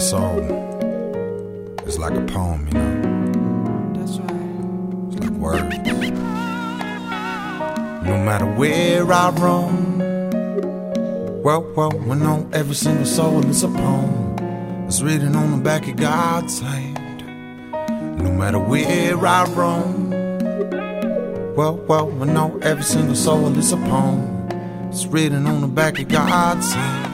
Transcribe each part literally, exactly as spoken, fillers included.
soul is like a poem, you know. That's right. It's like words. No matter where I roam, well, well, we know every single soul is a poem. It's written on the back of God's hand. No matter where I roam, well, well, we know every single soul is a poem. It's written on the back of God's hand.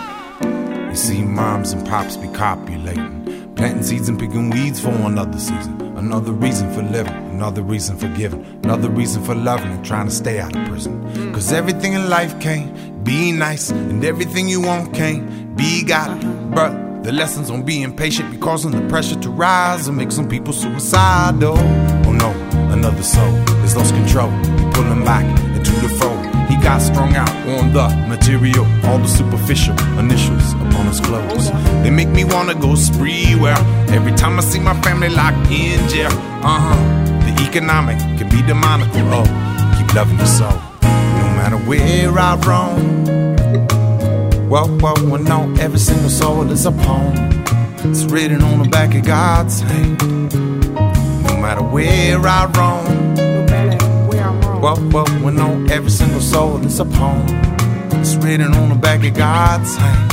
You see moms and pops be copulating, planting seeds and picking weeds for another season. Another reason for living, another reason for giving, another reason for loving and trying to stay out of prison. Cause everything in life can't be nice, and everything you want can't be got. But the lessons on being patient be causing the pressure to rise and make some people suicidal. Oh no, another soul has lost control, pulling back into the fold. He got strung out on the material, all the superficial initials upon his clothes. They make me wanna go spree, well, every time I see my family locked in jail. Uh-huh, the economic can be demonical. Oh, keep loving your soul, no matter where I roam. Well, well, we know every single soul is a poem. It's written on the back of God's hand. No matter where I roam, well, well, we know every single soul is a poem. It's written on the back of God's hand.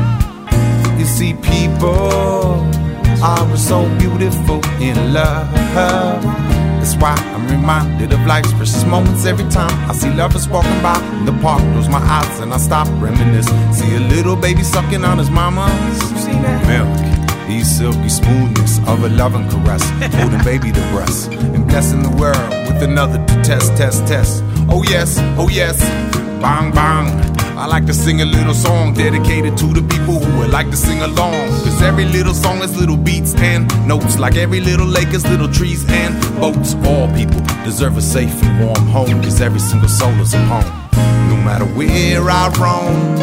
You see, people are so beautiful in love. That's why I'm reminded of life's precious moments every time I see lovers walking by in the park. Close my eyes and I stop reminisce. See a little baby sucking on his mama's milk. The silky smoothness of a loving caress, holding baby to breast, and blessing the world with another to test, test, test. Oh yes, oh yes, bang, bang. I like to sing a little song dedicated to the people who would like to sing along. Cause every little song has little beats and notes, like every little lake has little trees and boats. All people deserve a safe and warm home, cause every single soul is a poem. No matter where I roam,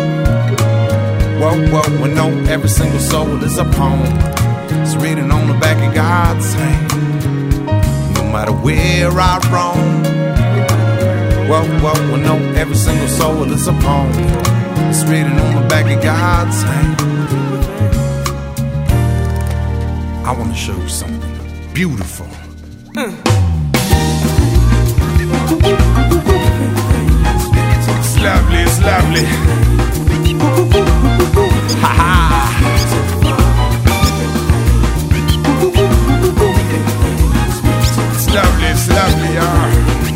well, well, we know every single soul is a poem. It's written on the back of God's hand. No matter where I roam, well, well, we know every single soul is a poem. It's written on the back of God's hand. I want to show you something beautiful. Mm. It's lovely, it's lovely. Ha ha. It's lovely, it's lovely, y'all.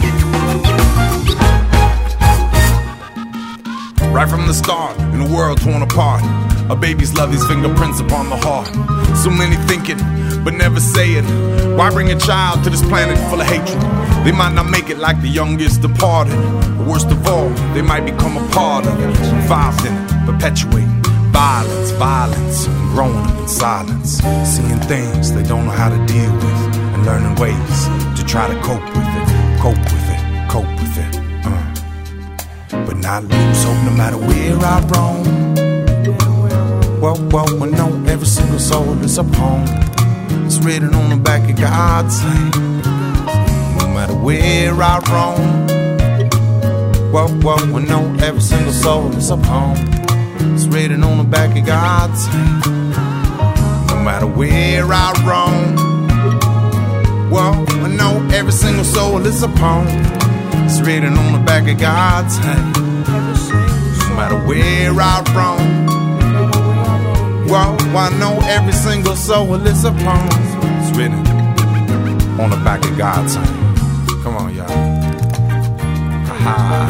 Right from the start, in a world torn apart, a baby's love, these fingerprints upon the heart. So many thinking, but never saying. Why bring a child to this planet full of hatred? They might not make it like the youngest departed. But worst of all, they might become a part of it, involved in it, perpetuating violence, violence, and growing up in silence. Seeing things they don't know how to deal with, and learning ways to try to cope with it, cope with it, cope with it. Uh. But not lose hope no matter where I roam. Well, well, we know every single soul is a poem. It's written on the back of God's hand. No matter where I roam, well, well, we know every single soul is a poem. It's written on the back of God's hand. No matter where I roam, well, I know every single soul is a poem. It's written on the back of God's hand. No matter where I roam, well, I know every single soul is a poem. It's written on the back of God's hand. Come on, y'all. Ha-ha.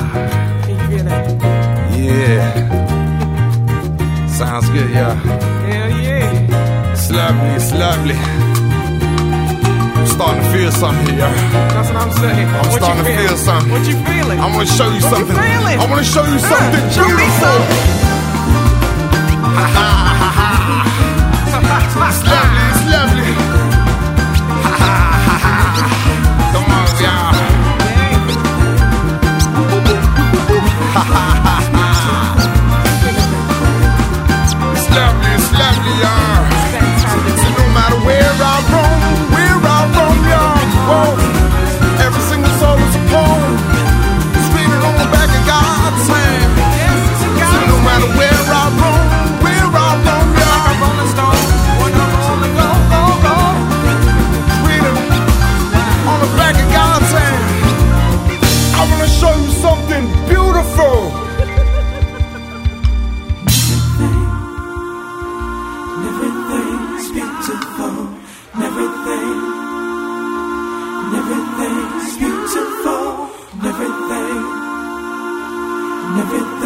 Yeah. Sounds good, y'all. Hell yeah. It's lovely, it's lovely. I'm starting to feel something here, y'all. That's what I'm saying. I'm what starting to feel something. What you feeling? I want to show you what something. You feeling? I want to show you uh, something show beautiful. Me something. Ha ha ha ha. It's lovely, it's lovely. Ha ha ha ha. Come on, y'all. Ha ha ha ha. It's lovely, it's lovely, y'all. So no matter where I roam, where I roam, y'all. Whoa. Every single soul is a poem. It's written on the back of God's hand. So no matter where I roam, where I roam, y'all. everything.